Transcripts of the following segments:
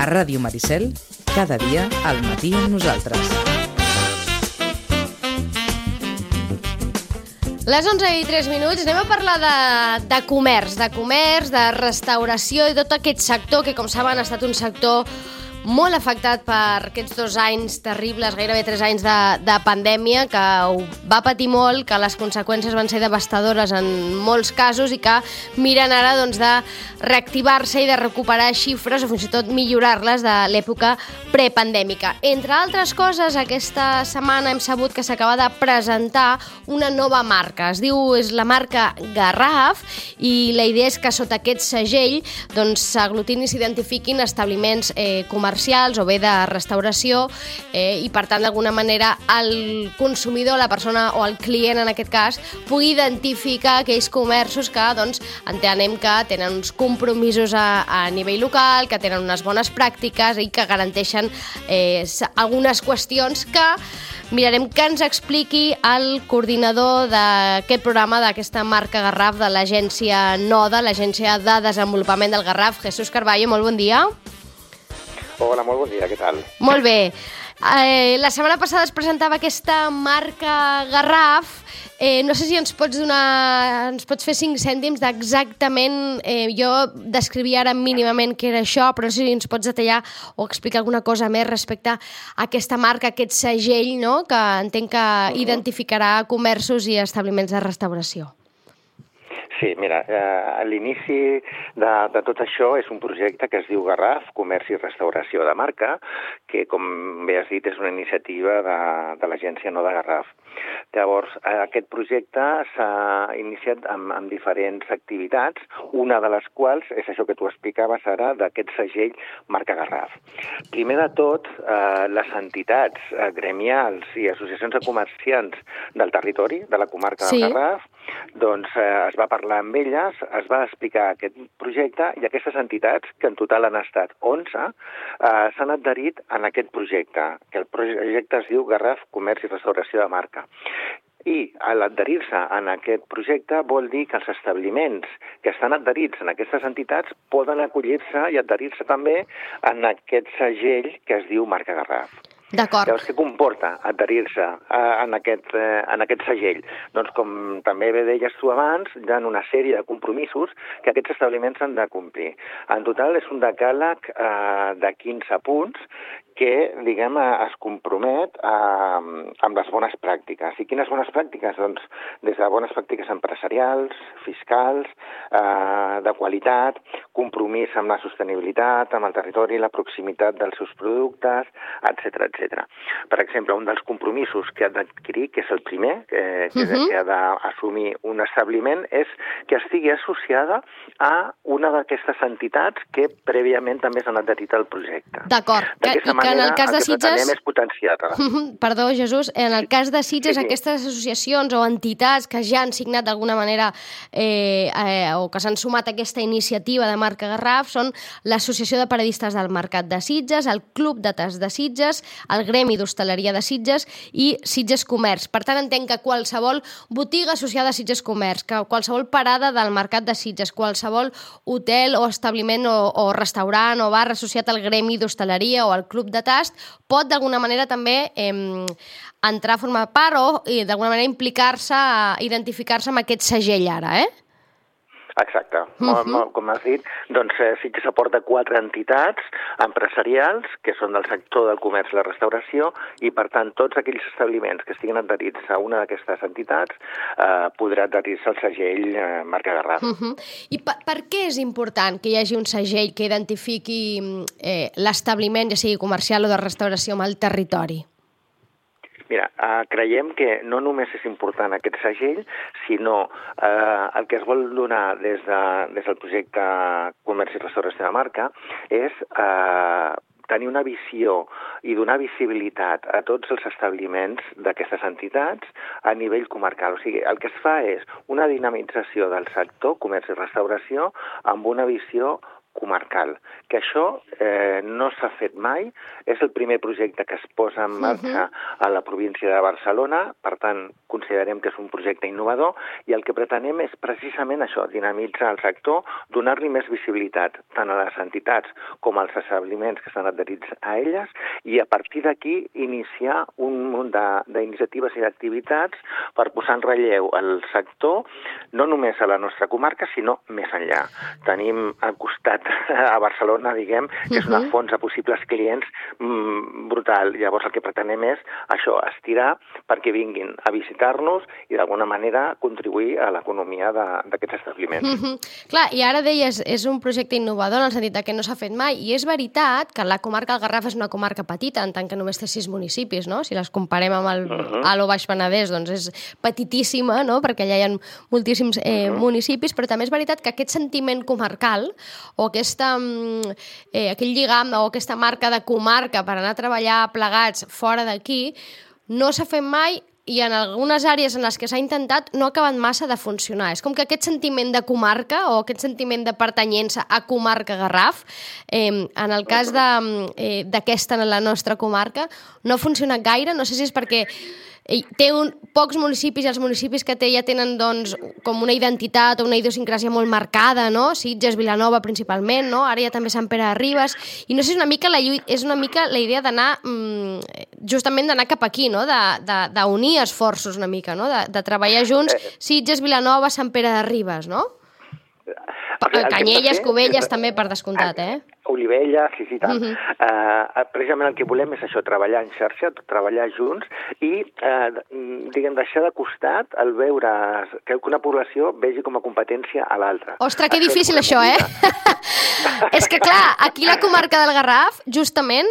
Ràdio Maricel, cada dia al matí amb nosaltres. Les 11:03, anem a parlar de comerç, de restauració i tot aquest sector que, com saben, ha estat un sector molt afectat per aquests 2 anys terribles, gairebé 3 anys de pandèmia, que ho va patir molt, que les conseqüències van ser devastadores en molts casos i que miren ara de reactivar-se i de recuperar xifres o fins i tot millorar-les de l'època prepandèmica. Entre altres coses, aquesta setmana hem sabut que s'acaba de presentar una nova marca. És la marca Garraf, i la idea és que sota aquest segell s'aglutinin i s'identifiquin establiments comercials o bé de restauració i, per tant, d'alguna manera el consumidor, la persona o el client, en aquest cas, pugui identificar aquells comerços que entenem que tenen uns compromisos a nivell local, que tenen unes bones pràctiques i que garanteixen algunes qüestions que mirarem que ens expliqui el coordinador d'aquest programa, d'aquesta marca Garraf, de l'agència NODA, l'Agència de Desenvolupament del Garraf. Jesús Carballo, molt bon dia. Hola, molt bon dia, què tal? Molt bé. La setmana passada es presentava aquesta marca Garraf. No sé si ens pots fer 5 cèntims d'exactament, jo descrivia ara mínimament què era això, però no sé si ens pots detallar o explicar alguna cosa més respecte a aquesta marca, aquest segell, no?, que entenc que identificarà comerços i establiments de restauració. Sí, mira, l'inici de tot això és un projecte que es diu Garraf, Comerç i Restauració de Marca, que, com bé has dit, és una iniciativa de l'agència NODA Garraf. Llavors, aquest projecte s'ha iniciat amb diferents activitats, una de les quals és això que tu explicaves ara, d'aquest segell marca Garraf. Primer de tot, les entitats gremials i associacions de comerciants del territori, de la comarca del Garraf, es va parlar amb elles, es va explicar aquest projecte i aquestes entitats, que en total han estat 11, s'han adherit en aquest projecte, que el projecte es diu Garraf, Comerç i Restauració de Marca. I l'adherir-se en aquest projecte vol dir que els establiments que estan adherits en aquestes entitats poden acollir-se i adherir-se també en aquest segell que es diu marca Garraf. D'acord. Llavors, què comporta adherir-se en aquest segell? Doncs, com també bé deies tu abans, hi ha una sèrie de compromisos que aquests establiments han de complir. En total és un decàleg de 15 punts que, diguem, es compromet amb les bones pràctiques. I quines bones pràctiques? Doncs des de bones pràctiques empresarials, fiscals, de qualitat, compromís amb la sostenibilitat, amb el territori, la proximitat dels seus productes, etc. Per exemple, un dels compromisos que ha d'adquirir, que és el primer, que ha d'assumir un establiment, és que estigui associada a una d'aquestes entitats que prèviament també s'han adherit al projecte. D'acord. D'aquesta manera, en el cas de el que pretenem és potenciar-la. Perdó, Jesús, en el cas de Sitges, aquestes associacions o entitats que ja han signat d'alguna manera o que s'han sumat a aquesta iniciativa de marca Garraf són l'Associació de Paradistes del Mercat de Sitges, el Club de Tas de Sitges, el Gremi d'Hostaleria de Sitges i Sitges Comerç. Per tant, entenc que qualsevol botiga associada a Sitges Comerç, que qualsevol parada del Mercat de Sitges, qualsevol hotel o establiment o restaurant o bar associat al Gremi d'Hostaleria o al Club de Tast pot d'alguna manera també entrar a formar part o d'alguna manera implicar-se, identificar-se amb aquest segell ara, Exacte. Com has dit, doncs Sitges aporta 4 entitats empresarials que són del sector del comerç i la restauració i, per tant, tots aquells establiments que estiguin adherits a una d'aquestes entitats podran adherir-se al segell marca Garraf. I per què és important que hi hagi un segell que identifiqui l'establiment, ja sigui comercial o de restauració, amb el territori? Mira, creiem que no només és important aquest segell, sinó el que es vol donar des del projecte Comerç i Restauració de Marca és tenir una visió i donar visibilitat a tots els establiments d'aquestes entitats a nivell comarcal. O sigui, el que es fa és una dinamització del sector comerç i restauració amb una visió comarcal, que això no s'ha fet mai, és el primer projecte que es posa en marxa a la província de Barcelona, per tant, considerem que és un projecte innovador, i el que pretenem és precisament això, dinamitzar el sector, donar-li més visibilitat tant a les entitats com als establiments que estan adherits a elles, i a partir d'aquí iniciar un munt d'iniciatives i d'activitats per posar en relleu el sector, no només a la nostra comarca, sinó més enllà. Tenim al costat a Barcelona, diguem, que és una font de possibles clients brutal. Llavors el que pretenem és això, estirar perquè vinguin a visitar-nos i d'alguna manera contribuir a l'economia d'aquests establiments. Clar, i ara deies, és un projecte innovador en el sentit que no s'ha fet mai, i és veritat que la comarca del Garraf és una comarca petita, en tant que només té 6 municipis, no? Si les comparem amb el Alt o Baix Penedès, doncs és petitíssima, no? Perquè allà hi ha moltíssims municipis, però també és veritat que aquest sentiment comarcal o aquell lligam o aquesta marca de comarca per anar a treballar plegats fora d'aquí no s'ha fet mai, i en algunes àrees en les que s'ha intentat no ha acabat massa de funcionar. És com que aquest sentiment de comarca o aquest sentiment de pertanyença a comarca Garraf, en el cas d'aquesta en la nostra comarca, no ha funcionat gaire. No sé si és perquè té pocs municipis i els municipis que té ja tenen doncs, com una identitat o una idiosincràsia molt marcada, no? Sitges, Vilanova principalment, no? Ara ja també Sant Pere de Ribes, i no sé si és una mica la idea d'anar justament d'anar cap aquí, no? D'unir esforços una mica, no? De treballar junts Sitges, Vilanova, Sant Pere de Ribes, no? Canyelles, Cubelles també per descomptat, Olivella, sí, tant. Precisament el que volem és això, treballar en xarxa, treballar junts i, diguem, deixar de costat el veure que una població vegi com a competència a l'altra. Ostres, que difícil això, És que, clar, aquí la comarca del Garraf, justament,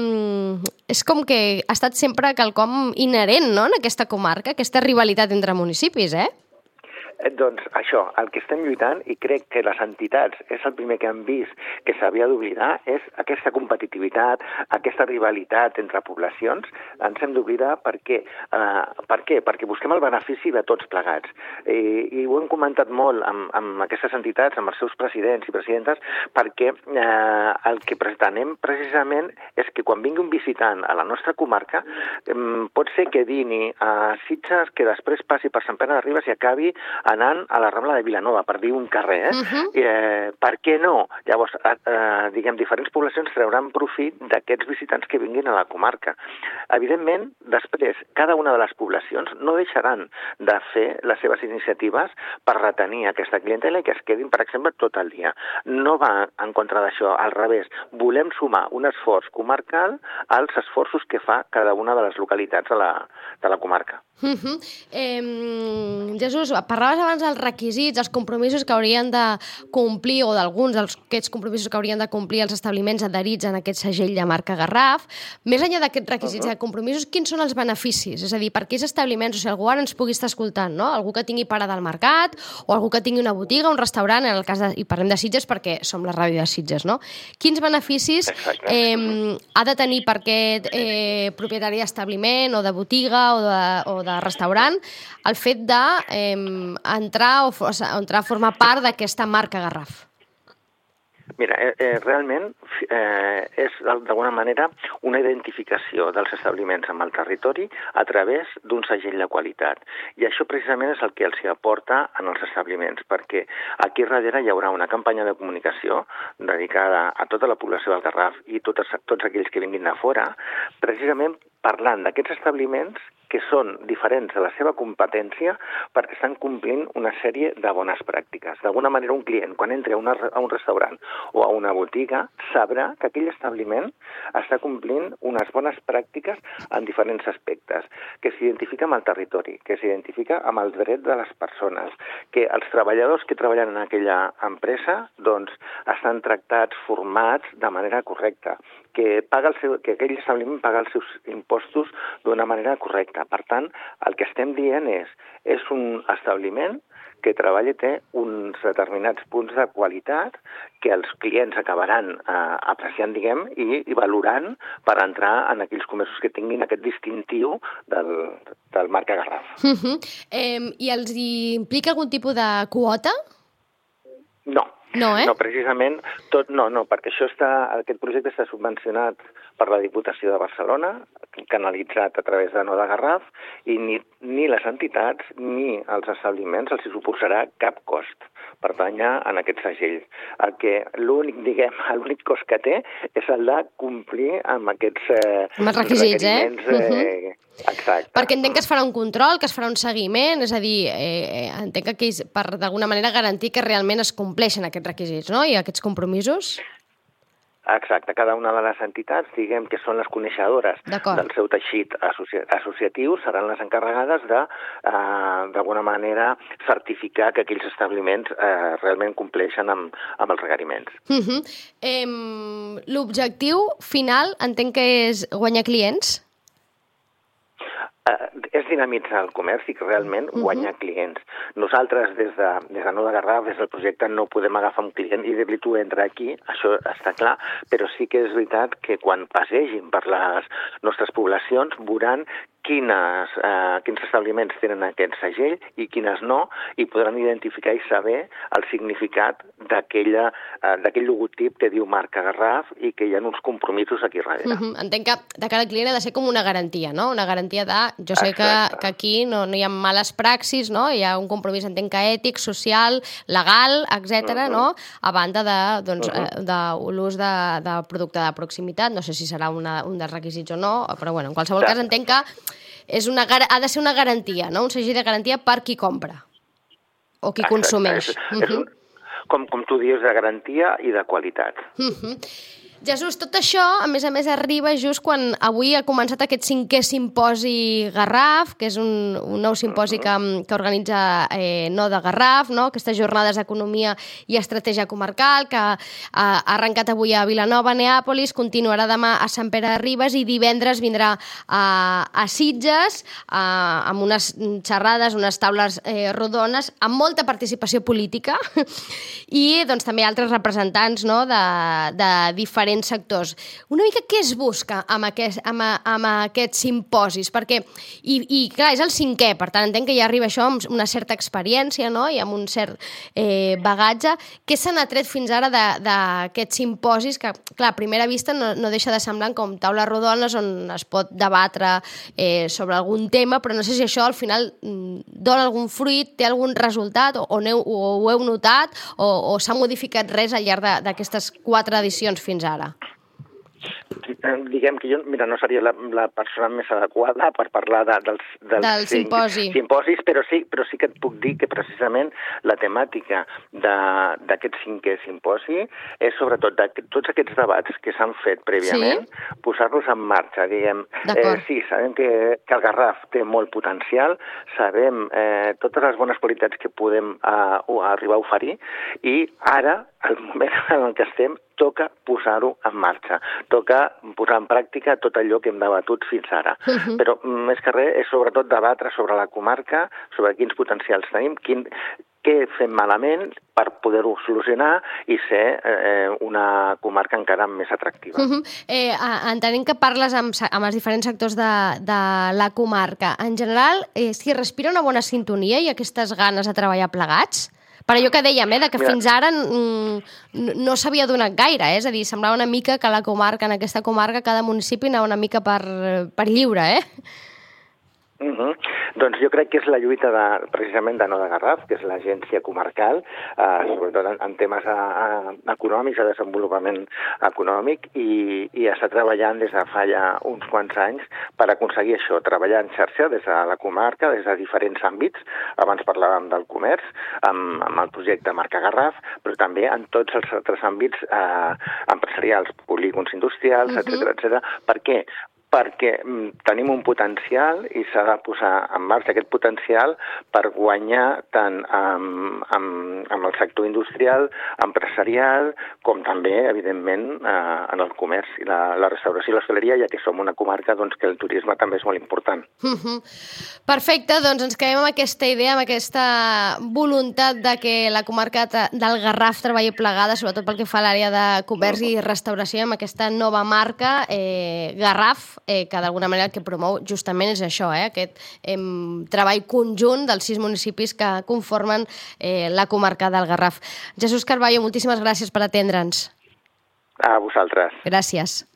és com que ha estat sempre quelcom inherent, no?, en aquesta comarca, aquesta rivalitat entre municipis, Doncs això, el que estem lluitant, i crec que les entitats és el primer que han vist que s'havia d'oblidar, és aquesta competitivitat, aquesta rivalitat entre poblacions, ens hem d'oblidar per què? Per què? Perquè busquem el benefici de tots plegats. I ho hem comentat molt amb aquestes entitats, amb els seus presidents i presidentes, perquè el que pretenem precisament és que quan vingui un visitant a la nostra comarca, pot ser que dini a Sitges, que després passi per Sant Pere de Ribes i acabi anant a la Rambla de Vilanova, per dir un carrer, per què no? Llavors, diguem, diferents poblacions trauran profit d'aquests visitants que vinguin a la comarca. Evidentment, després, cada una de les poblacions no deixaran de fer les seves iniciatives per retenir aquesta clientela i que es quedin, per exemple, tot el dia. No va en contra d'això, al revés. Volem sumar un esforç comarcal als esforços que fa cada una de les localitats de la comarca. Jesús, parlaves abans dels requisits, els compromisos que haurien de complir, o d'alguns d'aquests compromisos que haurien de complir els establiments adherits en aquest segell de marca Garraf. Més enllà d'aquests requisits de compromisos, quins són els beneficis? És a dir, per aquells establiments, o sigui, algú ara ens pugui estar escoltant, no? Algú que tingui parada al mercat, o algú que tingui una botiga, un restaurant, en el cas i parlem de Sitges perquè som la ràdio de Sitges, no? Quins beneficis ha de tenir per aquest propietari d'establiment o de botiga o de restaurant el fet d'entrar a formar part d'aquesta marca Garraf? Mira, realment és d'alguna manera una identificació dels establiments amb el territori a través d'un segell de qualitat. I això precisament és el que els aporta en els establiments, perquè aquí darrere hi haurà una campanya de comunicació dedicada a tota la població del Garraf i tots aquells que vinguin de fora, precisament parlant d'aquests establiments que són diferents de la seva competència perquè estan complint una sèrie de bones pràctiques. D'alguna manera, un client, quan entri a un restaurant o a una botiga, sabrà que aquell establiment està complint unes bones pràctiques en diferents aspectes, que s'identifica amb el territori, que s'identifica amb el dret de les persones, que els treballadors que treballen en aquella empresa doncs, estan tractats, formats de manera correcta, que aquell establiment paga els seus impostos d'una manera correcta. Per tant, el que estem dient és un establiment que treballa i té uns determinats punts de qualitat que els clients acabaran apreciant, diguem, i valorant per entrar en aquells comerços que tinguin aquest distintiu del marca Garraf. I els implica algun tipus de quota? No. No, No, precisament, perquè aquest projecte està subvencionat per la Diputació de Barcelona, canalitzat a través de No de Garraf, i ni les entitats ni els establiments els hi suposarà cap cost pertanyar en aquest segell. L'únic cost que té és el de complir amb aquests requisits, requeriments. Exacte. Perquè entenc que es farà un control, que es farà un seguiment, és a dir, entenc que per d'alguna manera garantir que realment es compleixen aquests requisits, no?, i aquests compromisos. Exacte, cada una de les entitats, diguem que són les coneixedores del seu teixit associatiu, seran les encarregades de, d'alguna manera, certificar que aquells establiments realment compleixen amb els requeriments. L'objectiu final entenc que és guanyar clients? És dinamitzar el comerç i realment guanyar clients. Nosaltres, des de No de Garraf, des del projecte, no podem agafar un client i dir-li tu entra aquí, això està clar, però sí que és veritat que quan passegin per les nostres poblacions veuran quins establiments tenen aquest segell i quines no, i podran identificar i saber el significat d'aquell logotip que diu marca Garraf i que hi ha uns compromisos aquí darrere. Entenc que de cara al client ha de ser com una garantia, no? Una garantia de... Jo sé que aquí no hi ha males praxis, no? Hi ha un compromís, entenc que ètic, social, legal, etc., no? A banda de l'ús de producte de proximitat. No sé si serà un dels requisits o no, però bueno, en qualsevol cas entenc que ha de ser una garantia, no? Un segell de garantia per qui compra o qui consumeix. Com tu dius, de garantia i de qualitat. Jesús, tot això, a més, arriba just quan avui ha començat aquest 5è simposi Garraf, que és un nou simposi que organitza No de Garraf, no? Aquestes jornades d'economia i estratègia comarcal, que ha arrencat avui a Vilanova, Neàpolis, continuarà demà a Sant Pere de Ribes i divendres vindrà a Sitges amb unes xerrades, unes taules rodones, amb molta participació política i doncs, també altres representants, no? de diferents sectors. Una mica què es busca amb aquests simposis? Perquè, i clar, és el 5è, per tant, entenc que ja arriba això amb una certa experiència, no?, i amb un cert bagatge. Què se n'ha tret fins ara d'aquests simposis que, clar, a primera vista no deixa de semblar com taules rodones on es pot debatre sobre algun tema, però no sé si això al final dona algun fruit, té algun resultat, o ho heu notat, o s'ha modificat res al llarg d'aquestes 4 edicions fins ara? Diguem que jo, no seria la persona més adequada per parlar dels simposis, però sí que et puc dir que precisament la temàtica d'aquest 5è simposi és sobretot tots aquests debats que s'han fet prèviament, posar-los en marxa, diguem. Sí, sabem que el Garraf té molt potencial, sabem totes les bones qualitats que podem arribar a oferir i ara, al moment en què estem, toca posar-ho en marxa, toca posar en pràctica tot allò que hem debatut fins ara. Però més que res és sobretot debatre sobre la comarca, sobre quins potencials tenim, què fem malament per poder-ho solucionar i ser una comarca encara més atractiva. Entenem que parles amb els diferents sectors de la comarca. En general, s'hi respira una bona sintonia i aquestes ganes de treballar plegats? Per allò que dèiem, que fins ara no s'havia donat gaire, és a dir, semblava una mica que la comarca, en aquesta comarca, cada municipi anava una mica per lliure, Doncs jo crec que és la lluita precisament de No de Garraf, que és l'agència comarcal, sobretot en temes econòmics, de desenvolupament econòmic, i està treballant des de fa ja uns quants anys per aconseguir això, treballar en xarxa des de la comarca, des de diferents àmbits. Abans parlàvem del comerç, amb el projecte Marca Garraf, però també en tots els altres àmbits empresarials, polígons industrials, etc. Per què? Perquè tenim un potencial i s'ha de posar en marxa aquest potencial per guanyar tant amb el sector industrial, empresarial, com també, evidentment, en el comerç i la restauració i l'hostaleria, ja que som una comarca que el turisme també és molt important. Perfecte, doncs ens quedem amb aquesta idea, amb aquesta voluntat de que la comarca del Garraf treballi plegada, sobretot pel que fa a l'àrea de comerç i restauració, amb aquesta nova marca, Garraf, que d'alguna manera el que promou justament és això, aquest treball conjunt dels 6 municipis que conformen la comarca del Garraf. Jesús Carballo, moltíssimes gràcies per atendre'ns. A vosaltres. Gràcies.